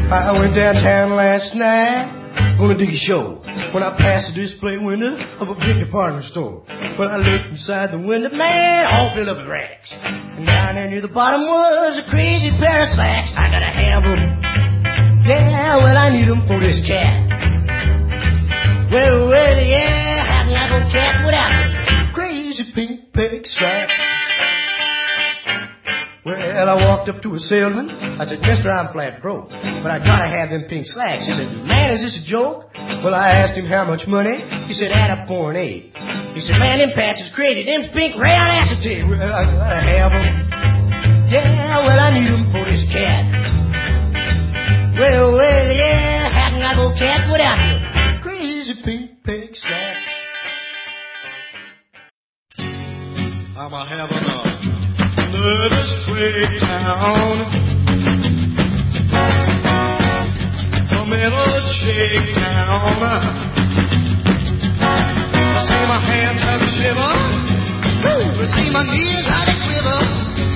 I went downtown last night, gonna dig a show. When I passed the display window of a big department store, well, I looked inside the window, man, all filled up with racks. And down there near the bottom was a crazy pair of slacks. I gotta have them. Yeah, well, I need them for this cat. Well, yeah, how can I go cat without them? Crazy pink peg slacks. Well, I walked up to a salesman. I said, mister, I'm flat broke, but I gotta have them pink slacks. He said, man, is this a joke? Well, I asked him how much money. He said, add up 4 and 8. He said, man, them pants is crazy. Them pink rayon acetate. Well, I gotta have them. Yeah, well, I need them for this cat. Well, yeah, how can I go cat without you? Crazy pink pig slacks. I'm a having a nervous breakdown, a mental shakedown. See my hands have a shiver, see my knees how they quiver.